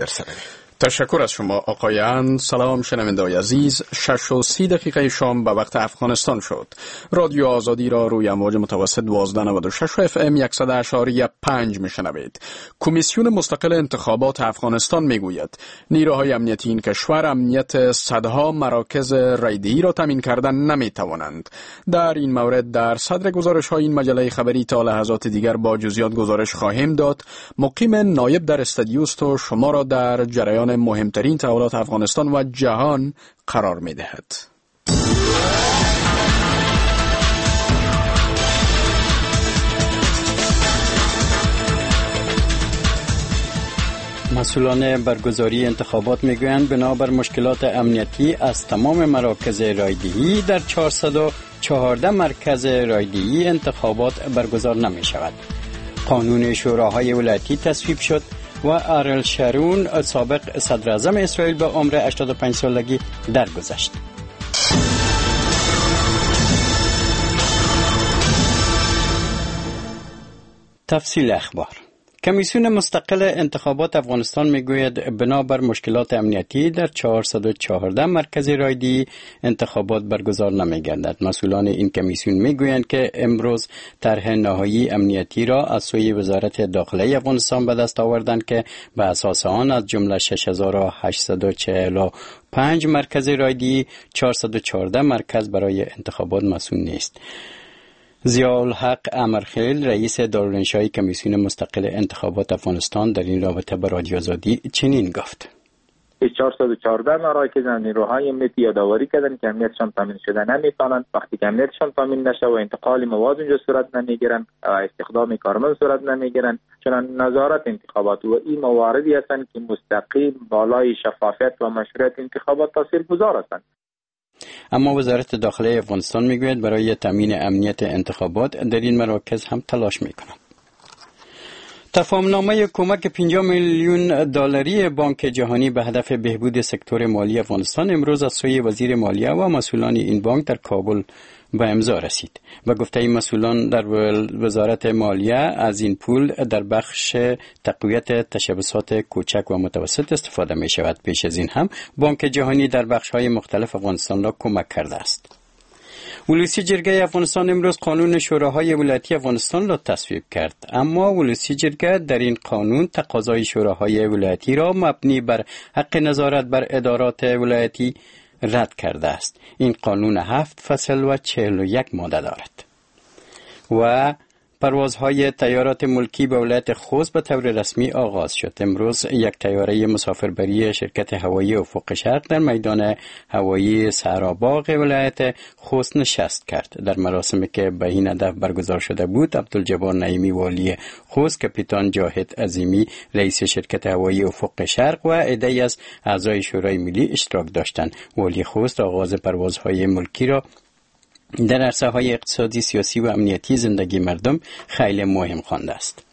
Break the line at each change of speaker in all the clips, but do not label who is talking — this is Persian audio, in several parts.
اسکندر سروی.
تشکر از شما آقایان. سلام شنوندگان عزیز. 6:30 شام به وقت افغانستان شد. رادیو آزادی را روی امواج متوسط 1296 FM 100.5 میشنوید. کمیسیون مستقل انتخابات افغانستان میگوید نیروهای امنیتی این کشور امنیت صدها مراکز رایدهی را تامین کردن نمیتوانند. در این مورد در صدر گزارش های این مجله خبری تا لحظات دیگر با جزئیات گزارش خواهیم داد. مقیم نایب در استودیو است و شما را در جریان مهمترین تحولات افغانستان و جهان قرار می دهد.
مسئولان برگزاری انتخابات میگویند بنابر مشکلات امنیتی از تمام مراکز رایدهی در 414 مرکز رایدهی انتخابات برگزار نمی شود. قانون شوراهای ولایتی تصویب شد و آریل شارون سابق صدر اعظم اسرائیل به عمر 85 سالگی درگذشت. تفصیل اخبار. کمیسیون مستقل انتخابات افغانستان میگوید بنابر مشکلات امنیتی در 414 مرکز رایدهی انتخابات برگزار نمی‌گردد. مسئولان این کمیسیون میگویند که امروز طرح نهایی امنیتی را از سوی وزارت داخله افغانستان به دست آوردند که به اساس آن از جمله 6845 مرکز رایدهی 414 مرکز برای انتخابات مسئول نیست. ضیاءالحق امرخیل رئیس دارالانشای کمیسیون مستقل انتخابات افغانستان در این رابطه به رادیو آزادی چنین گفت:
414 مراکز نیروهای امنیتی یادآوری کردند که امنیتشان تامین شده نمیتوانند. وقتی که امنیتشان تامین نشه و انتقال مواد اونجا صورت نمیگیرند و استخدام کارمند صورت نمیگیرند، چنان نظارت انتخابات و این مواردی هستند که مستقیم بالای شفافیت و مشروعیت انتخابات تاثیرگذار هستند.
اما وزارت داخله افغانستان میگوید برای تامین امنیت انتخابات در این مراکز هم تلاش میکنند. تفاهمنامه کمک 50 میلیون دلاری بانک جهانی به هدف بهبود سکتور مالی افغانستان امروز از سوی وزیر مالیه و مسئولان این بانک در کابل به امضا رسید. به گفته مسئولان در وزارت مالیه از این پول در بخش تقویت تشبثات کوچک و متوسط استفاده می شود. پیش از این هم بانک جهانی در بخش های مختلف افغانستان را کمک کرده است. ولسی جرگه افغانستان امروز قانون شوراهای ولایتی افغانستان را تصویب کرد، اما ولسی جرگه در این قانون تقاضای شوراهای ولایتی را مبنی بر حق نظارت بر ادارات ولایتی رد کرده است. این قانون 7 فصل و 41 ماده دارد. و پروازهای طیارات ملکی به ولایت خوست به طور رسمی آغاز شد. امروز یک طیاره مسافربری شرکت هوایی افق شرق در میدان هوایی صحراباغ ولایت خوست نشست کرد. در مراسمی که به این هدف برگزار شده بود، عبدالجبار نعیمی والی خوست، کاپیتان جاهد عظیمی رئیس شرکت هوایی افق شرق و عده‌ای از اعضای شورای ملی اشتراک داشتند. والی خوست آغاز پروازهای ملکی را در عرصه‌های اقتصادی، سیاسی و امنیتی زندگی مردم خیلی مهم خوانده است.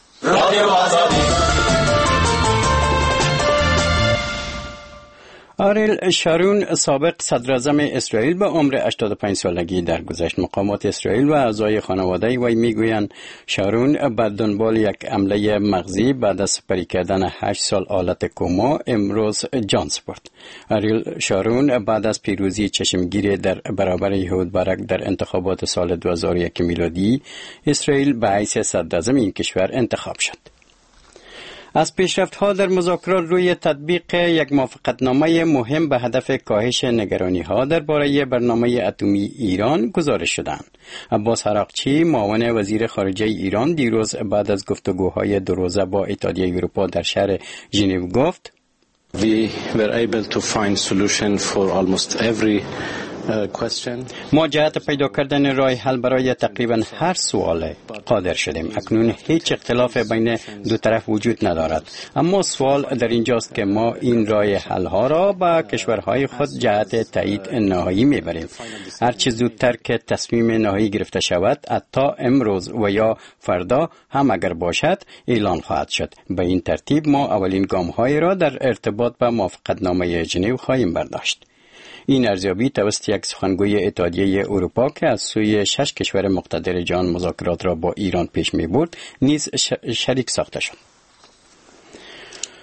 آریل شارون سابق صدر اعظم اسرائیل به عمر 85 سالگی درگذشت. مقامات اسرائیل و اعضای خانواده وی میگویند شارون به دنبال یک حمله مغزی بعد از سپری کردن 8 سال حالت کما امروز جان سپرد. آریل شارون بعد از پیروزی چشمگیر در برابر یهود بارک در انتخابات سال 2001 میلادی اسرائیل به حیث صدر اعظم این کشور انتخاب شد. از پیشرفت‌ها در مذاکرات روی تطبیق یک موافقتنامه مهم به هدف کاهش نگرانی‌ها درباره برنامه اتمی ایران گزارش شدند. عباس عراقچی معاون وزیر خارجه ایران دیروز بعد از گفتگوهای دو روزه با اتحادیه اروپا در شهر ژنو گفت:
We were able to find solution for almost every
ما جهت پیدا کردن راه حل برای تقریبا هر سوال قادر شدیم. اکنون هیچ اختلاف بین دو طرف وجود ندارد، اما سوال در اینجاست که ما این راه حل ها را با کشورهای خود جهت تایید نهایی میبریم. هرچه زودتر که تصمیم نهایی گرفته شود، حتی امروز و یا فردا هم اگر باشد، اعلان خواهد شد. به این ترتیب ما اولین گام های را در ارتباط با موافقتنامه ژنو خواهیم برداشت. این ارزیابی توسط یک سخنگوی اتحادیه اروپا که از سوی 6 کشور مقتدر جهان مذاکرات را با ایران پیش می برد نیز شریک ساخته شد.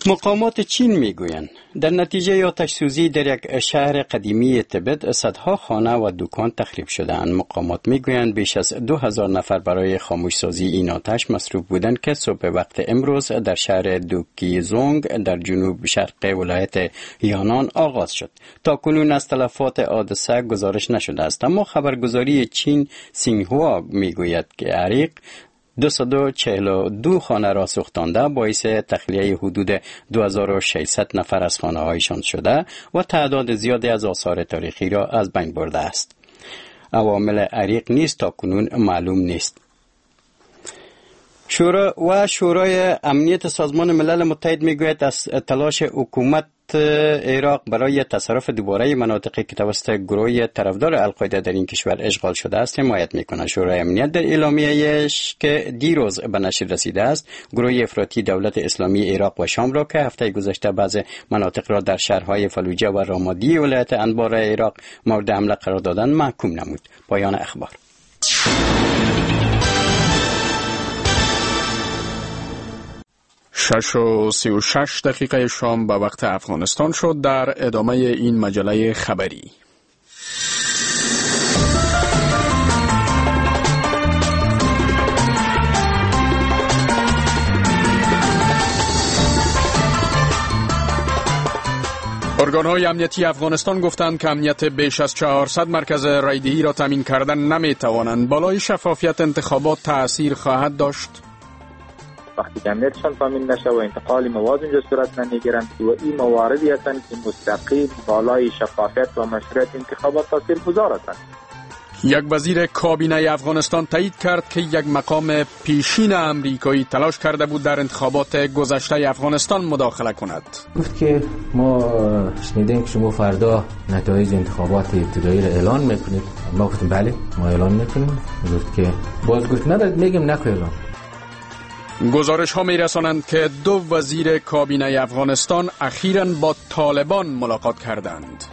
مقامات چین میگویند در نتیجه آتش سوزی در یک شهر قدیمی تبت صدها خانه و دکان تخریب شده‌اند. مقامات میگویند بیش از 2000 نفر برای خاموش سازی این آتش مصروف بودند که صبح وقت امروز در شهر دوکیزونگ در جنوب شرق ولایت یانان آغاز شد. تاکنون از تلفات حادثه گزارش نشده است، اما خبرگزاری چین سینهوا میگوید که حریق 242 خانه را سوختانده باعث تخلیه حدود 2600 نفر از خانه هایشان شده و تعداد زیادی از آثار تاریخی را از بین برده است. عوامل حریق نیز تاکنون معلوم نیست. شورای امنیت سازمان ملل متحد میگوید از تلاش حکومت عراق برای تصرف دوباره مناطقی که توسط گروه طرفدار القاعده در این کشور اشغال شده است حمایت می‌کند. شورای امنیت در اعلامیه‌اش که دیروز به نشر رسیده است، گروه افراطی دولت اسلامی عراق و شام را که هفته گذشته بعض مناطق را در شهرهای فلوجه و رامادی ولایت انبار عراق مورد حمله قرار دادن محکوم نمود. پایان اخبار.
6:36 شام به وقت افغانستان شد. در ادامه این مجله خبری ارگان‌های امنیتی افغانستان گفتند که امنیت بیش از 400 مرکز رایدهی را تامین کردن نمی‌توانند. بالای شفافیت انتخابات تأثیر خواهد داشت.
وقتی که امنیتشان تامین نشه و انتقال مواد اونجا صورت نمیگیرند و این مواردی هستند که مستقیم بالای شفافیت و مشروعیت انتخابات تاثیرگذار هستند.
یک وزیر کابینه افغانستان تایید کرد که یک مقام پیشین امریکایی تلاش کرده بود در انتخابات گذشته افغانستان مداخله کند.
گفت که ما شنیدیم که شما فردا نتایج انتخابات ابتدایی را اعلان میکنید. ما گفتیم بله ما اعلان میکنیم. گفت که باز گفت ندارد میگم نکو اعلان.
گزارش ها می رسانند که دو وزیر کابینه افغانستان اخیراً با طالبان ملاقات کردند.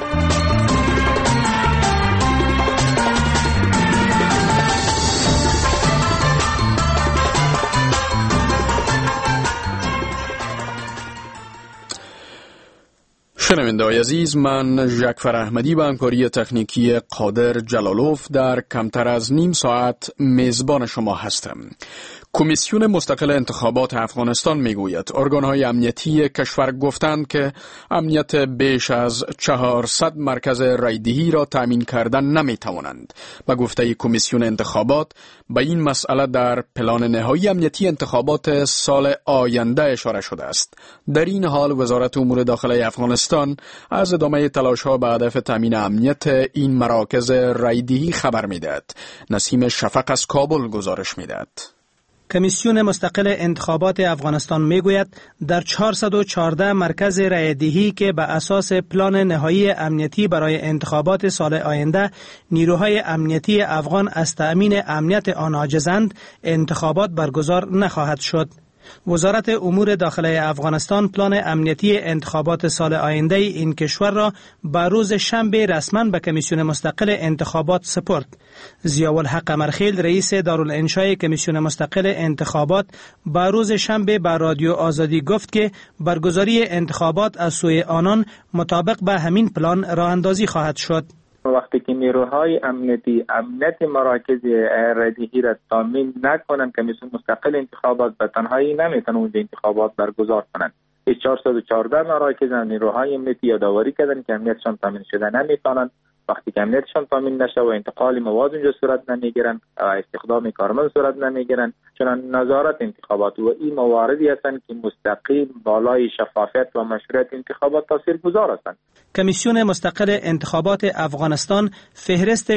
شنونده‌های عزیز، من ژکفر احمدی به همکاری تکنیکی قادر جلالوف در کمتر از نیم ساعت میزبان شما هستم. کمیسیون مستقل انتخابات افغانستان میگوید ارگان‌های امنیتی کشور گفتند که امنیت بیش از 400 مرکز رایدهی را تامین کردن نمیتوانند. به گفته کمیسیون انتخابات به این مسئله در پلان نهایی امنیتی انتخابات سال آینده اشاره شده است. در این حال وزارت امور داخلی افغانستان از ادامه تلاش‌ها به هدف تامین امنیت این مراکز رایدهی خبر میدهد. نسیم شفق از کابل گزارش میدهد.
کمیسیون مستقل انتخابات افغانستان میگوید در 414 مرکز رایدهی که به اساس پلان نهایی امنیتی برای انتخابات سال آینده نیروهای امنیتی افغان از تأمین امنیت آن عاجزند، انتخابات برگزار نخواهد شد. وزارت امور داخلی افغانستان پلان امنیتی انتخابات سال آینده این کشور را به روز شنبه رسما به کمیسیون مستقل انتخابات سپرد. ضیاءالحق قمرخیل رئیس دارالانشای کمیسیون مستقل انتخابات به روز شنبه به رادیو آزادی گفت که برگزاری انتخابات از سوی آنان مطابق به همین پلان راه اندازی خواهد شد.
وقتی که نیروهای امنیتی امنیت مراکز رایدهی را تامین نکنند، کمیسیون مستقل انتخابات به تنهایی نمیتونه اونجا انتخابات برگزار کنند. 414 مراکز نیروهای امنیتی یادآوری کردن که امنیتشان تامین شده نمیتونند. وقتی که امنیتشان تامین نشه و انتقال مواد اونجا صورت نمیگیرند و استخدام کارمند صورت نمیگیرند، چنان نظارت انتخابات و این مواردی هستند که مستقیم بالای شفافیت و مشروعیت انتخابات تاثیرگذار هستند.
کمیسیون مستقل انتخابات افغانستان فهرست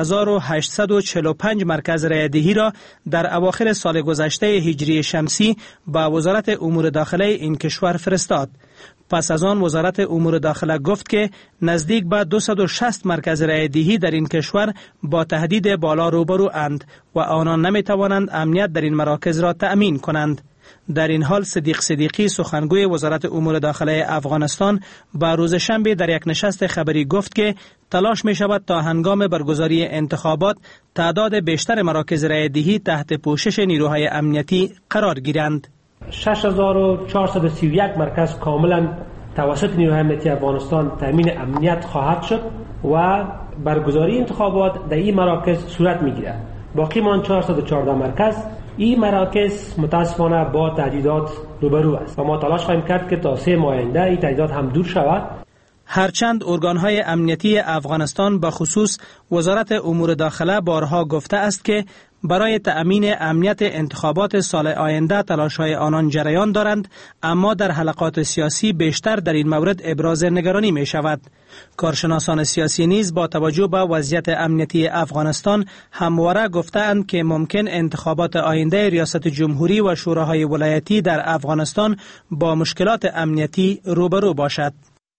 6845 مرکز رایدهی را در اواخر سال گذشته هجری شمسی به وزارت امور داخلی این کشور فرستاد. پس از آن وزارت امور داخله گفت که نزدیک به 260 مرکز رایدهی در این کشور با تهدید بالا روبرو اند و آنان نمی توانند امنیت در این مراکز را تأمین کنند. در این حال صدیق صدیقی سخنگوی وزارت امور داخلی افغانستان به روز شنبه در یک نشست خبری گفت که تلاش می شود تا هنگام برگزاری انتخابات تعداد بیشتر مراکز رایدهی تحت پوشش نیروهای امنیتی قرار گیرند.
6431 مرکز کاملا توسط نیروهای امنیتی افغانستان تامین امنیت خواهد شد و برگزاری انتخابات در این مراکز صورت میگیرد. باقی مان 414 مرکز، این مراکز متاسفانه با تهدیدات روبرو است و ما تلاش خواهیم کرد که تا 3 ماه آینده این تهدیدات هم دور شود.
هرچند ارگانهای امنیتی افغانستان به خصوص وزارت امور داخله بارها گفته است که برای تأمین امنیت انتخابات سال آینده تلاش‌های آنان جریان دارند، اما در حلقات سیاسی بیشتر در این مورد ابراز نگرانی می شود. کارشناسان سیاسی نیز با توجه به وضعیت امنیتی افغانستان همواره گفتند که ممکن انتخابات آینده ریاست جمهوری و شوراهای ولایتی در افغانستان با مشکلات امنیتی روبرو باشد.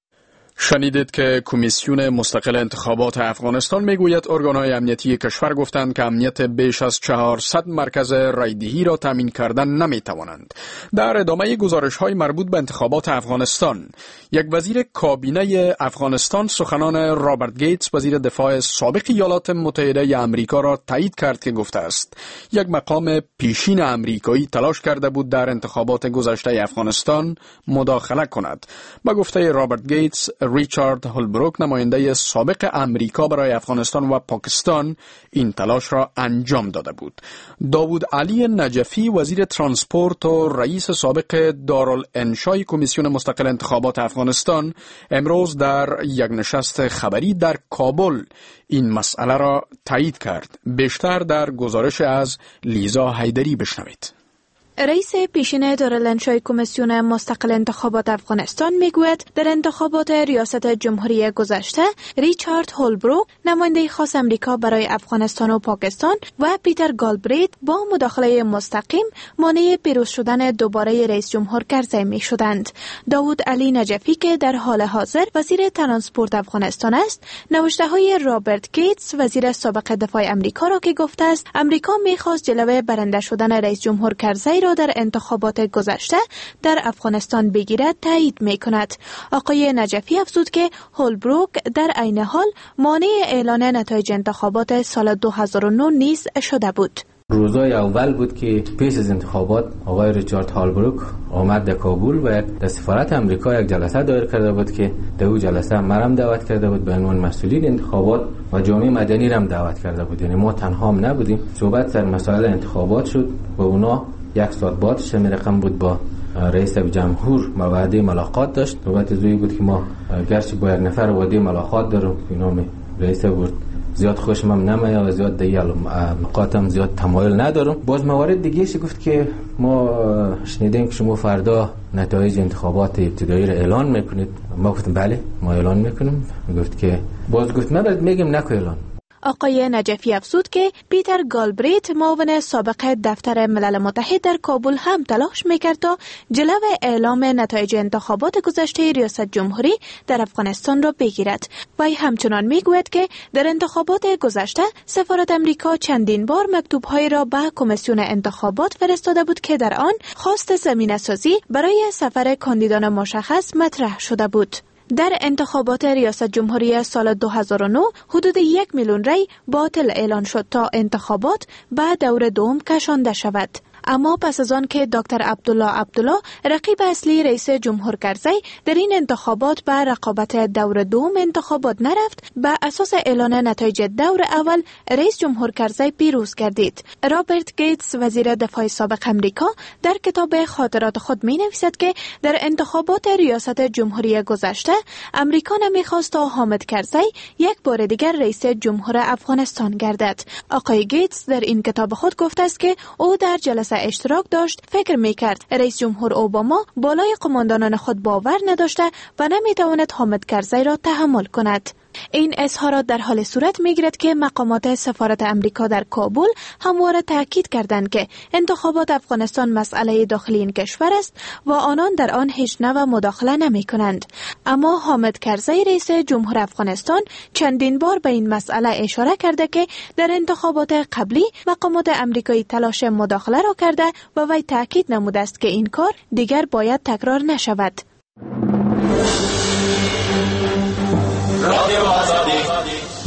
شنیدید که کمیسیون مستقل انتخابات افغانستان میگوید ارگانهای امنیتی کشور گفتند که امنیت بیش از 400 مرکز رایدهی را تامین کردن نمیتوانند. در ادامه گزارش‌های مربوط به انتخابات افغانستان، یک وزیر کابینه افغانستان سخنان رابرت گیتس وزیر دفاع سابق ایالات متحده آمریکا را تایید کرد که گفته است یک مقام پیشین آمریکایی تلاش کرده بود در انتخابات گذشته افغانستان مداخله کند. با گفته رابرت گیتس، ریچارد هولبروک نماینده سابق امریکا برای افغانستان و پاکستان این تلاش را انجام داده بود. داوود علی نجفی وزیر ترانسپورت و رئیس سابق دارالانشای کمیسیون مستقل انتخابات افغانستان امروز در یک نشست خبری در کابل این مسئله را تایید کرد. بیشتر در گزارش از لیزا حیدری بشنوید.
رئیس پیشین دارالانشای کمیسیون مستقل انتخابات افغانستان میگوید در انتخابات ریاست جمهوری گذشته ریچارد هولبروک نماینده خاص امریکا برای افغانستان و پاکستان و پیتر گالبریت با مداخله مستقیم مانع پیروز شدن دوباره رئیس جمهور کرزی می شدند. داوود علی نجفی که در حال حاضر وزیر ترانسپورت افغانستان است، نوشته های رابرت گیتس وزیر سابق دفاع امریکا را که گفته است امریکا میخواست جلوه برنده شدن رئیس جمهور کرزی را در انتخابات گذشته در افغانستان بگیرد تایید می کند. آقای نجفی افزود که هولبروک در عین حال مانع اعلان نتایج انتخابات سال 2009 نیز شده بود.
روزای اول بود که پیش از انتخابات آقای ریچارد هولبروک آمد در کابل و در سفارت امریکا یک جلسه دایر کرده بود که در اون جلسه مرم دعوت کرده بود به عنوان مسئولین انتخابات و جامعه مدنی را هم دعوت کرده بود. یعنی ما تنها هم نبودیم. صحبت در مسائل انتخابات شد و اونا یک ساعت بعدش می رقم بود با رئیس جمهور وعده ملاقات داشت. صحبت زوی بود که ما گرچه با یک نفر وعده ملاقات دارم، اینا رئیس بود زیاد خوشم نمیاد و زیاد دیگه ملاقاتم زیاد تمایل ندارم. باز موارد دیگه ش گفت که ما شنیدیم که شما فردا نتایج انتخابات ابتدایی را اعلان میکنید. ما گفتم بله ما اعلان میکنیم. گفت که باز گفت نباید میگم نکو اعلان.
آقای نجفی افزود که پیتر گالبریت معاون سابق دفتر ملل متحد در کابل هم تلاش میکرد تا جلو اعلام نتایج انتخابات گذشته ریاست جمهوری در افغانستان را بگیرد. وی همچنان میگوید که در انتخابات گذشته سفارت امریکا چندین بار مکتوب‌های را به کمیسیون انتخابات فرستاده بود که در آن خواست زمینه‌سازی برای سفر کاندیدان مشخص مطرح شده بود. در انتخابات ریاست جمهوری سال 2009 حدود 1 میلیون رای باطل اعلان شد تا انتخابات به دور دوم کشانده شود. اما پس از آن که دکتر عبدالله رقیب اصلی رئیس جمهور کرزی در این انتخابات به رقابت دور دوم انتخابات نرفت، به اساس اعلان نتایج دور اول رئیس جمهور کرزی پیروز گردید. رابرت گیتس وزیر دفاع سابق امریکا در کتاب خاطرات خود می نویسد که در انتخابات ریاست جمهوری گذشته امریکا نمیخواست تا حامد کرزی یک بار دیگر رئیس جمهور افغانستان گردد. آقای گیتس در این کتاب خود گفته است که او در جلسه اشتراک داشت، فکر میکرد رئیس جمهور اوباما بالای قماندانان خود باور نداشته و نمیتواند حامد کرزی را تحمل کند. این اظهارات در حال صورت میگیرد که مقامات سفارت امریکا در کابل همواره تاکید کردند که انتخابات افغانستان مسئله داخلی این کشور است و آنان در آن هیچ نوع مداخله نمی کنند. اما حامد کرزی رئیس جمهور افغانستان چندین بار به این مسئله اشاره کرده که در انتخابات قبلی مقامات امریکایی تلاش مداخله را کرده و وی تاکید نموده است که این کار دیگر باید تکرار نشود.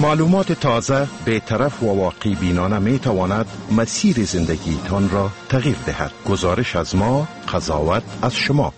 معلومات تازه به طرف و واقع بینانه می تواند مسیر زندگی تان را تغییر دهد. گزارش از ما، قضاوت از شما.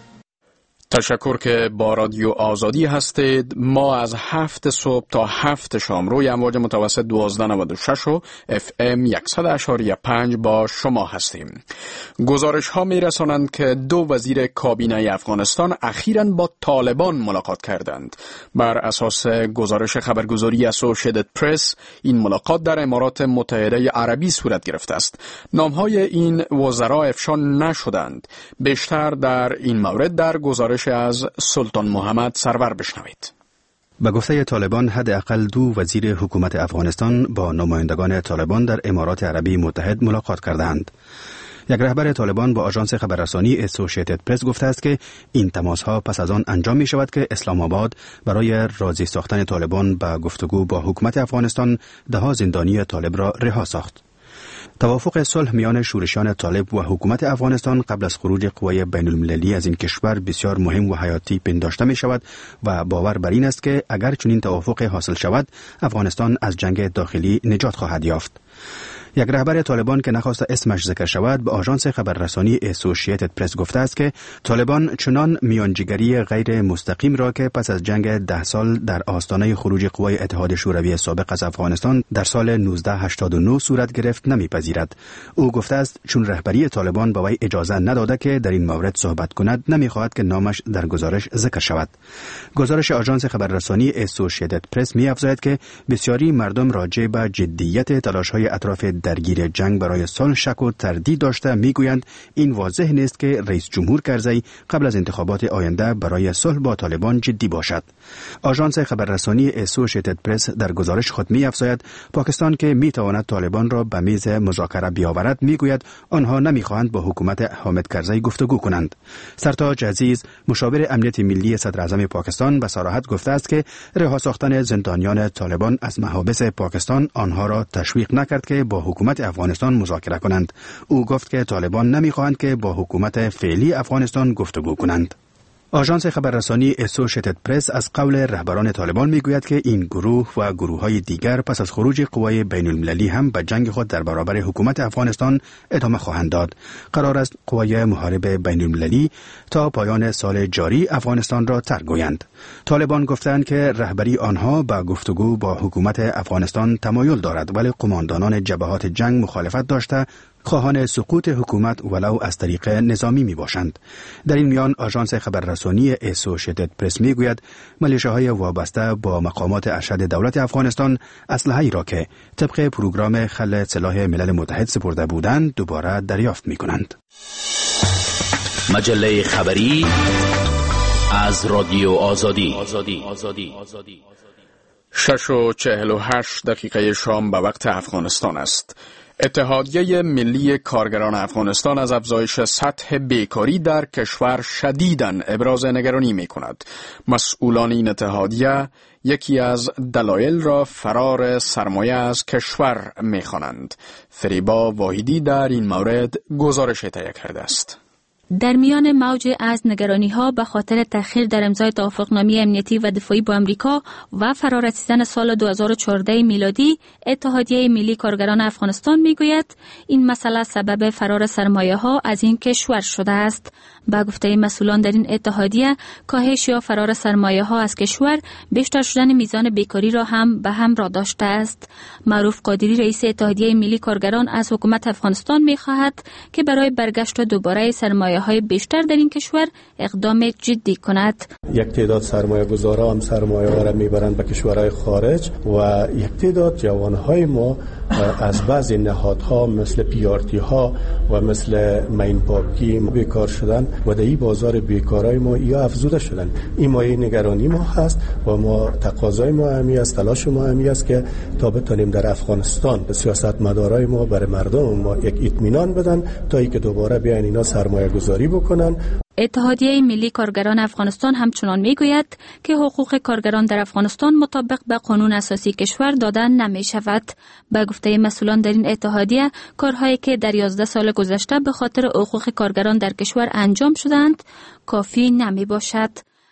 تشکر که با رادیو آزادی هستید. ما از 7 صبح تا 7 شام روی امواج متوسط 1296 و FM 100.5 با شما هستیم. گزارش ها می رسانند که 2 وزیر کابینه افغانستان اخیراً با طالبان ملاقات کردند. بر اساس گزارش خبرگزاری اسوشیتد پرس این ملاقات در امارات متحده عربی صورت گرفته است. نامهای این وزرا افشا نشدند. بیشتر در این مورد در گزارش از سلطان محمد سرور بشنوید.
به گفته طالبان حداقل 2 وزیر حکومت افغانستان با نمایندگان طالبان در امارات عربی متحد ملاقات کردند. یک رهبر طالبان با آژانس خبررسانی اسوشیتد پرس گفته است که این تماس‌ها پس از آن انجام می شود که اسلام آباد برای راضی ساختن طالبان به گفتگو با حکومت افغانستان 10 زندانی طالب را رها ساخت. توافق صلح میان شورشیان طالب و حکومت افغانستان قبل از خروج قوای بین المللی از این کشور بسیار مهم و حیاتی پنداشته می شود و باور بر این است که اگر چنین توافق حاصل شود افغانستان از جنگ داخلی نجات خواهد یافت. یک رهبر طالبان که نخواست اسمش ذکر شود به آژانس خبررسانی اسوشیتد پرس گفته است که طالبان چنان میانجیگری غیر مستقیم را که پس از جنگ 10 سال در آستانه خروج قوای اتحاد شوروی سابق از افغانستان در سال 1989 صورت گرفت نمیپذیرد. او گفته است چون رهبری طالبان به وی اجازه نداده که در این مورد صحبت کند نمیخواهد که نامش در گزارش ذکر شود. گزارش آژانس خبررسانی اسوشیتد پرس می‌افزاید که بسیاری مردم راجع به جدیت تلاش‌های اطراف درگیر جنگ برای صلح شک و تردید داشته میگویند این واضح نیست که رئیس جمهور کرزی قبل از انتخابات آینده برای صلح با طالبان جدی باشد. آژانس خبررسانی اسوشیتد پرس در گزارش خود می‌افزاید پاکستان که میتواند طالبان را به میز مذاکره بیاورد میگوید آنها نمیخواهند با حکومت حامد کرزی گفتگو کنند. سرتاج عزیز مشاور امنیت ملی صدر اعظم پاکستان به صراحت گفته است که رها ساختن زندانیان طالبان از محابس پاکستان آنها را تشویق نکرد که با حکومت افغانستان مذاکره کنند. او گفت که طالبان نمیخواهند که با حکومت فعلی افغانستان گفتگو کنند. آژانس خبررسانی اسوشیتد پرس از قول رهبران طالبان میگوید که این گروه و گروه‌های دیگر پس از خروج قوای بین المللی هم به جنگ خود در برابر حکومت افغانستان ادامه خواهند داد. قرار است قوای محارب بین المللی تا پایان سال جاری افغانستان را ترک گویند. طالبان گفتند که رهبری آنها با گفتگو با حکومت افغانستان تمایل دارد ولی قماندانان جبهات جنگ مخالفت داشته خواهان سقوط حکومت ولو از طریق نظامی می باشند. در این میان آژانس خبررسانی اسوشیتد پرس می گوید ملیشه‌های وابسته با مقامات ارشد دولت افغانستان اسلحه‌ای را که طبق پروگرام خل سلاح ملل متحد سپرده بودند دوباره دریافت می کنند.
مجله خبری از رادیو آزادی.
6:48 شام به وقت افغانستان است. اتحادیه ملی کارگران افغانستان از افزایش سطح بیکاری در کشور شدیداً ابراز نگرانی می کند. مسئولان این اتحادیه یکی از دلایل را فرار سرمایه از کشور می خوانند. فریبا واحدی در این مورد گزارش تهیه کرده است.
در میان موج از نگرانی‌ها به خاطر تأخیر در امضای توافقنامه امنیتی و دفاعی با امریکا و فرارسیدن سال 2014 میلادی، اتحادیه ملی کارگران افغانستان میگوید این مسئله سبب فرار سرمایه‌ها از این کشور شده است. با گفته مسئولان در این اتحادیه، کاهش یا فرار سرمایه‌ها از کشور بیشتر شدن میزان بیکاری را هم به همراه داشته است. معروف قادری رئیس اتحادیه ملی کارگران از حکومت افغانستان می‌خواهد که برای برگشت دوباره سرمایه‌های بیشتر در این کشور اقدام جدی کند.
یک تعداد سرمایه‌گذاران هم سرمایه‌ها را میبرند به کشورهای خارج و یک تعداد جوانهای ما از بعضی نهادها مثل PRT ها و مثل مین پاکی بیکار شدن و در این بازار بیکارای ما یا افزوده شدن. این مایه نگرانی ما هست و ما تقاضای ما همی است، تلاش ما همی است که تا بتونیم در افغانستان سیاستمدارای ما برای مردم ما یک اطمینان بدن تا اینکه دوباره بیان اینا سرمایه گذاری بکنن.
اتحادیه ملی کارگران افغانستان همچنان میگوید که حقوق کارگران در افغانستان مطابق به قانون اساسی کشور داده نمی شود. به گفته مسئولان در این اتحادیه، کارهایی که در 11 سال گذشته به خاطر حقوق کارگران در کشور انجام شدند کافی نمی باشد.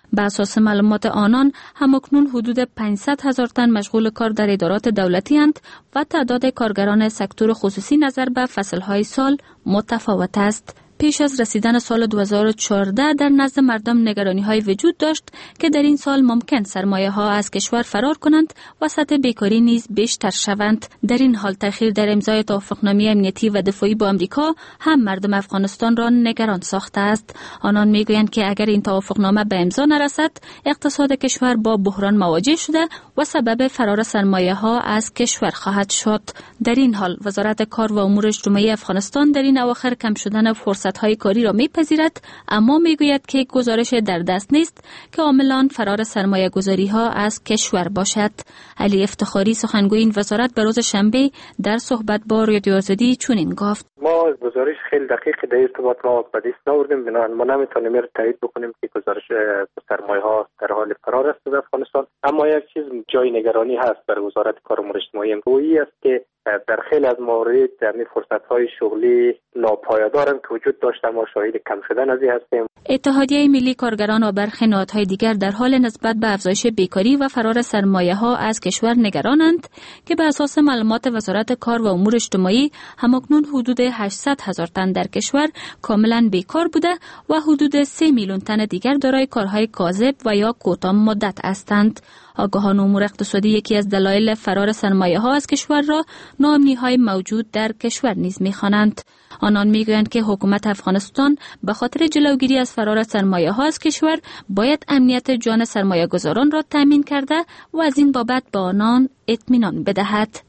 به اساس معلومات آنان همکنون حدود 500,000 تن مشغول کار در ادارات دولتی اند و تعداد کارگران سکتور خصوصی نظر به فصلهای سال متفاوت است. پیش از رسیدن سال 2014 در نزد مردم نگرانی های وجود داشت که در این سال ممکن سرمایه ها از کشور فرار کنند و سطح بیکاری نیز بیشتر شوند. در این حال تأخیر در امضای توافقنامه امنیتی و دفاعی با آمریکا هم مردم افغانستان را نگران ساخته است. آنان میگویند که اگر این توافقنامه به امضا نرسد، اقتصاد کشور با بحران مواجه شده و سبب فرار سرمایه ها از کشور خواهد شد. در این حال وزارت کار و امور اجتماعی افغانستان در این اواخر کم شدن فرصت‌های کاری را می‌پذیرد، اما میگوید که گزارش در دست نیست که عاملان فرار سرمایه‌گذاری‌ها از کشور باشد. علی افتخاری سخنگوی این وزارت به روز شنبه در صحبت با رادیو آزادی چنین گفت:
ما گزارش خیلی دقیق در ارتباط ما به دست نآوردیم، بنابراین ما نمیتونیم تایید بکنیم که گزارش سرمایه‌ها در حال فرار است در افغانستان. اما یک چیز جای نگرانی هست برای وزارت کار و امور اجتماعی، این است که در خیلی از موارد در فرصت‌های شغلی ناپایدار که وجود داشته، ما شاهد کم شدن از این هستیم.
اتحادیه ملی کارگران و برخی نهادهای دیگر در حال نسبت به افزایش بیکاری و فرار سرمایه‌ها از کشور نگرانند که به اساس معلومات وزارت کار و امور اجتماعی همکنون حدود 800,000 تن در کشور کاملا بیکار بوده و حدود 3 میلیون تن دیگر دارای کارهای کاذب و یا کوتاه مدت هستند. آگاهان امور اقتصادی یکی از دلایل فرار سرمایه ها از کشور را ناامنی های موجود در کشور نیز می‌خوانند. آنان میگویند که حکومت افغانستان به خاطر جلوگیری از فرار سرمایه ها از کشور باید امنیت جان سرمایه گذاران را تامین کرده و از این بابت به آنان اطمینان بدهد.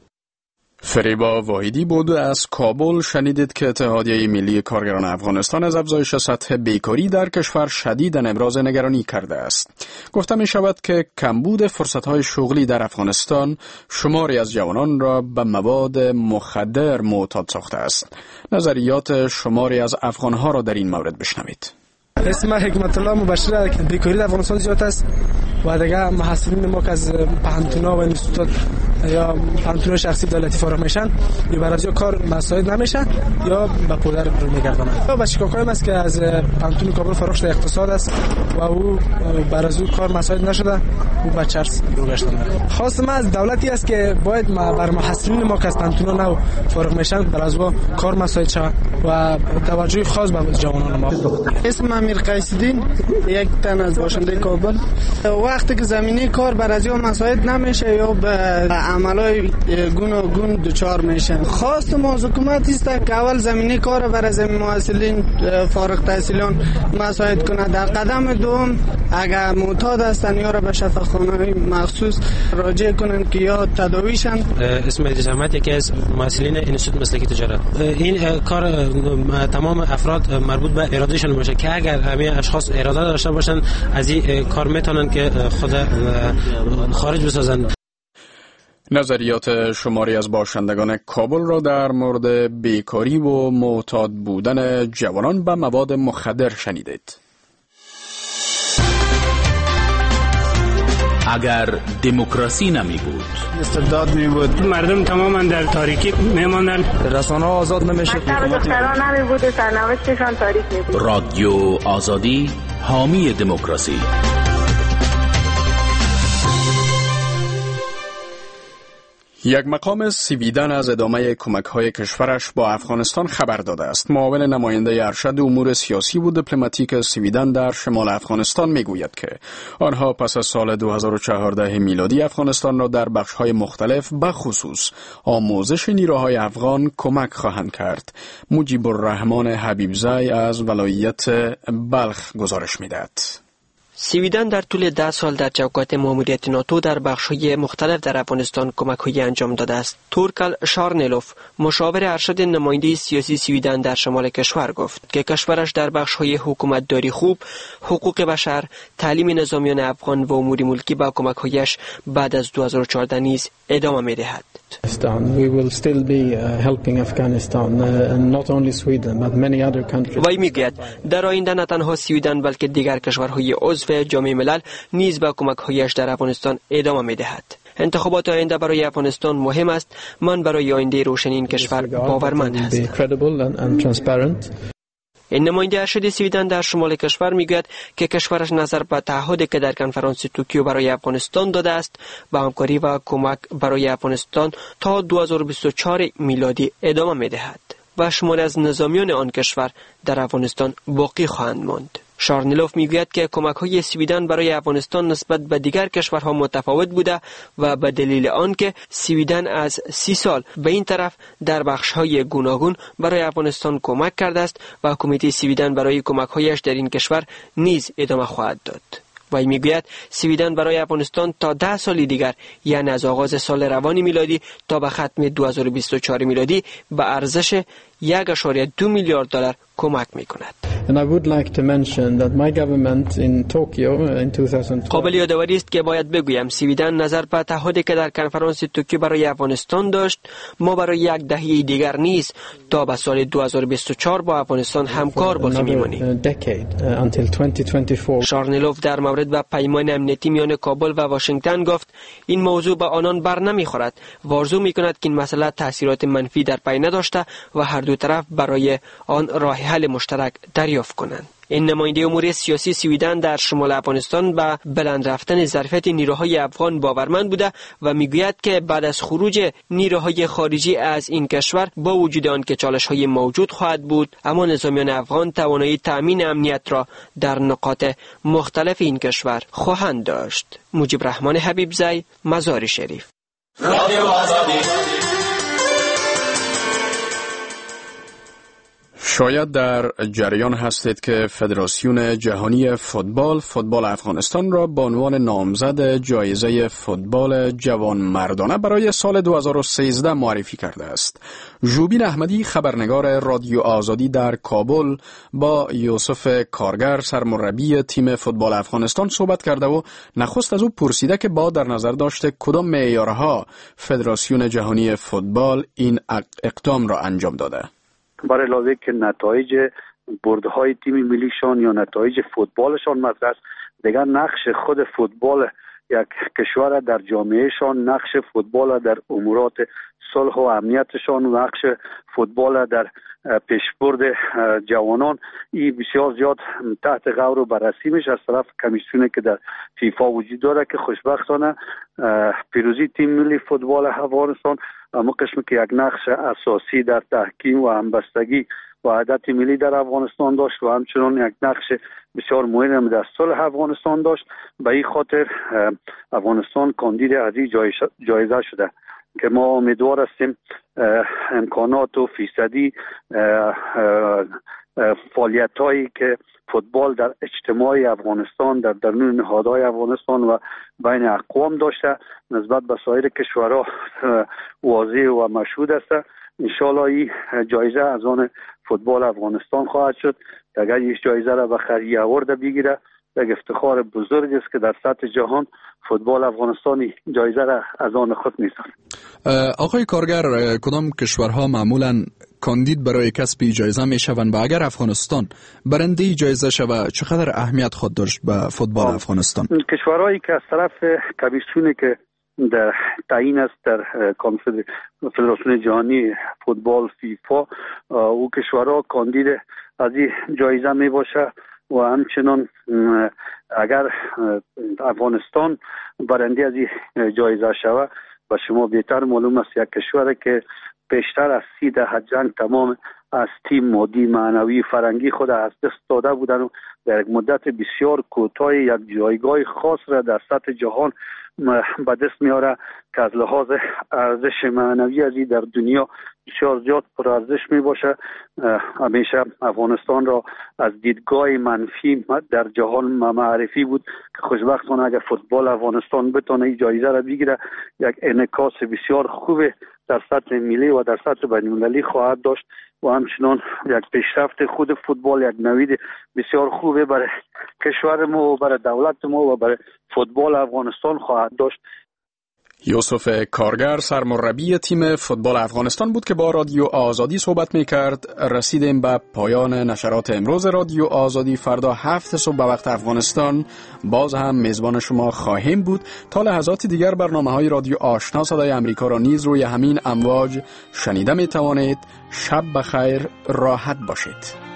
فریبا واحدی بود از کابل. شنیدید که اتحادیه ملی کارگران افغانستان از افزایش سطح بیکاری در کشور شدیداً ابراز نگرانی کرده است. گفته می شود که کمبود فرصت‌های شغلی در افغانستان شماری از جوانان را به مواد مخدر معتاد ساخته است. نظریات شماری از افغان‌ها را در این مورد بشنوید.
اسم حکمت الله مبشر. بیکاری در افغانستان زیاد است و دیگه محصلین ما که از پانتونا و انستیتوت یا پانتون شخصی دولتی فارغ میشن یا برای کار مساعد نمیشن یا به پدر رو میگردونن. بچه کاکایم است که از پانتون کابل فارغ شده اقتصاد است و او برای کار مساعد نشده، او بچه رو گشتن. خواست ما از دولتی است که باید بر محصلین ما که از پانتونا نو فارغ میشن برای کار مساعد شود و توجه خاص به جوانان ما.
اسم امیر قیس‌الدین، یک تن از باشنده کابل. وقتی که زمینه کار برای مساعد نمیشه یا به عملای گوناگون دچار میشن. خواست ما از حکومت است که اول زمینه کار برای محصلین فارغ التحصیلان مساعد کنه. در قدم دوم اگر معتاد هستن یا را به شفاخانه‌های مخصوص راجع کنن که یا تداویشن.
اسم مهدی زحمت، یکی از محصلین انستیتوت مسلکی تجارت. این کار تمام افراد مربوط به ارادهشون باشه که اگر همه اشخاص اراده داشته باشن از این کار میتونن که خود خارج بسازن.
نظریات شماری از باشندگان کابل را در مورد بیکاری و معتاد بودن جوانان به مواد مخدر شنیدید.
اگر دموکراسی نمی بود،
استبداد می بود، مردم تماما در تاریکی میماندن، رسانه ها آزاد نمیشد،
دختران نمی بود، سرنوشتشان تاریک می بود.
رادیو آزادی، حامی دموکراسی.
یک مقام سویدن از ادامه کمک‌های کشورش با افغانستان خبر داده است. معاون نماینده ارشد امور سیاسی و دیپلماتیک سویدن در شمال افغانستان میگوید که آنها پس از سال 2014 میلادی افغانستان را در بخش‌های مختلف به خصوص آموزش نیروهای افغان کمک خواهند کرد. مجیب الرحمن حبیبزی از ولایت بلخ گزارش می‌دهد.
سویدن در طول 10 سال در چوکات ماموریت ناتو در بخش‌های مختلف در افغانستان کمک‌های انجام داده است. تورکل شارنلوف، مشاور ارشد نماینده سیاسی سویدن در شمال کشور گفت که کشورش در بخش‌های حکومتداری خوب، حقوق بشر، تعلیم نظامیان افغان و امور ملکی با کمک‌هایش بعد از 2014 نیز ادامه می‌دهد. وی میگوید در آینده نه تنها سویدن بلکه دیگر کشورهای عضو جامعه ملل نیز به کمک‌هایش در افغانستان ادامه می‌دهد. انتخابات آینده برای افغانستان مهم است. من برای آینده روشن این کشور باورمند هستم. این نماینده ارشد سویدن در شمال کشور میگوید که کشورش نظر به تعهدی که در کنفرانس توکیو برای افغانستان داده است به همکاری و کمک برای افغانستان تا 2024 میلادی ادامه میدهد و شماری از نظامیان آن کشور در افغانستان باقی خواهند ماند. شارنلوف میگوید که کمک‌های سویدن برای افغانستان نسبت به دیگر کشورها متفاوت بوده و به دلیل آنکه سویدن از 30 سال به این طرف در بخش‌های گوناگون برای افغانستان کمک کرده است و کمیته سویدن برای کمک‌هایش در این کشور نیز ادامه خواهد داد. وی میگوید سویدن برای افغانستان تا 10 سال دیگر، یعنی از آغاز سال روان میلادی تا به ختم 2024 میلادی به ارزش 1.2 میلیارد دلار کمک میکند. قابل یادآوری است که باید بگویم سویدن نظر به تعهدی که در کنفرانس توکیو برای افغانستان داشت ما برای 1 دهه دیگر نیز تا به سال 2024 با افغانستان همکار باقی میمانیم. شارنلوف در مورد به پیمان امنیتی میان کابل و واشنگتن گفت این موضوع به آنان بر نمیخورد و آرزو میکند که این مسئله تاثیرات منفی در پی نداشته و هر دو طرف برای آن راه حل مشترک دریافت کنند. این نماینده امور سیاسی سویدن در شمال افغانستان به بلند رفتن ظرفیت نیروهای افغان باورمند بوده و میگوید که بعد از خروج نیروهای خارجی از این کشور با وجود آن که چالش‌های موجود خواهد بود، اما نظامیان افغان توانایی تامین امنیت را در نقاط مختلف این کشور خواهند داشت. مجیب رحمان حبیبزی، مزار شریف. رادیو آزادی.
شاید در جریان هستید که فدراسیون جهانی فوتبال افغانستان را به عنوان نامزد جایزه فوتبال جوانمردانه برای سال 2013 معرفی کرده است. ژوبین احمدی خبرنگار رادیو آزادی در کابل با یوسف کارگر سرمربی تیم فوتبال افغانستان صحبت کرده و نخست از او پرسیده که با در نظر داشته کدام معیارها فدراسیون جهانی فوتبال این اقدام را انجام داده.
برای علاوه که نتایج بردهای تیم ملیشان یا نتایج فوتبالشان مطرح است، دیگر نقش خود فوتبال یک کشور در جامعهشان، نقش فوتبال در امورات صلح و امنیتشان، نقش فوتبال در پیشبرد جوانان این بسیار زیاد تحت غور و بررسی میشه از طرف کمیسیونی که در فیفا وجود داره که خوشبختانه پیروزی تیم ملی فوتبال افغانستان اما قسمی که یک نقش اساسی در تحکیم و همبستگی وحدت ملی در افغانستان داشت و همچنان یک نقش بسیار مهم در صلح افغانستان داشت. به این خاطر افغانستان کاندید از این جایزه شده که ما امیدوار هستیم امکانات و فیصدی فعالیت هایی که فوتبال در اجتماع افغانستان در درون نهادهای افغانستان و بین اقوام داشته نسبت به سایر کشورها واضح و مشهود است. انشالله این جایزه از آن فوتبال افغانستان خواهد شد. اگر این جایزه را به خری اوارد بگیره یک افتخار بزرگ است که در سطح جهان فوتبال افغانستانی جایزه را از آن خود می‌سازد.
آقای کارگر، کدام کشورها معمولاً کاندید برای کسب جایزه میشوند و اگر افغانستان برنده جایزه شود چقدر اهمیت خود داشت به فوتبال افغانستان؟ کشورهایی که از طرف کمیسیونی که در تعیین است در فدراسیون جهانی فوتبال فیفا او کشورها کاندید از این جایزه می باشه و همچنان اگر افغانستان برنده از این جایزه شود و شما بهتر معلوم است یک کشوری که بیشتر از 30 دهه جنگ تمام از تیم مادی معنوی فرنگی خود از دست داده بودند و در یک مدت بسیار کوتاه یک جایگاه خاص را در سطح جهان به دست میاره که از لحاظ ارزش معنوی ازی در دنیا بسیار زیاد پر ارزش می باشه. همیشه افغانستان را از دیدگاه منفی در جهان معرفی بود که خوشبختانه اگر فوتبال افغانستان بتونه این جایزه را بگیره یک انعکاس بسیار خوب در سطح ملی و در سطح بین‌المللی خواهد داشت و همچنان یک پیشرفت خود فوتبال یک نوید بسیار خوبه برای کشور ما و برای دولت ما و برای فوتبال افغانستان خواهد داشت. یوسف کارگر سرمربی تیم فوتبال افغانستان بود که با رادیو آزادی صحبت می‌کرد. رسیدیم به پایان نشرات امروز رادیو آزادی. فردا 7 صبح به وقت افغانستان باز هم میزبان شما خواهیم بود. تا لحظات دیگر برنامه‌های رادیو آشنا صدای امریکا را نیز روی همین امواج شنیده می‌توانید. شب بخیر، راحت باشید.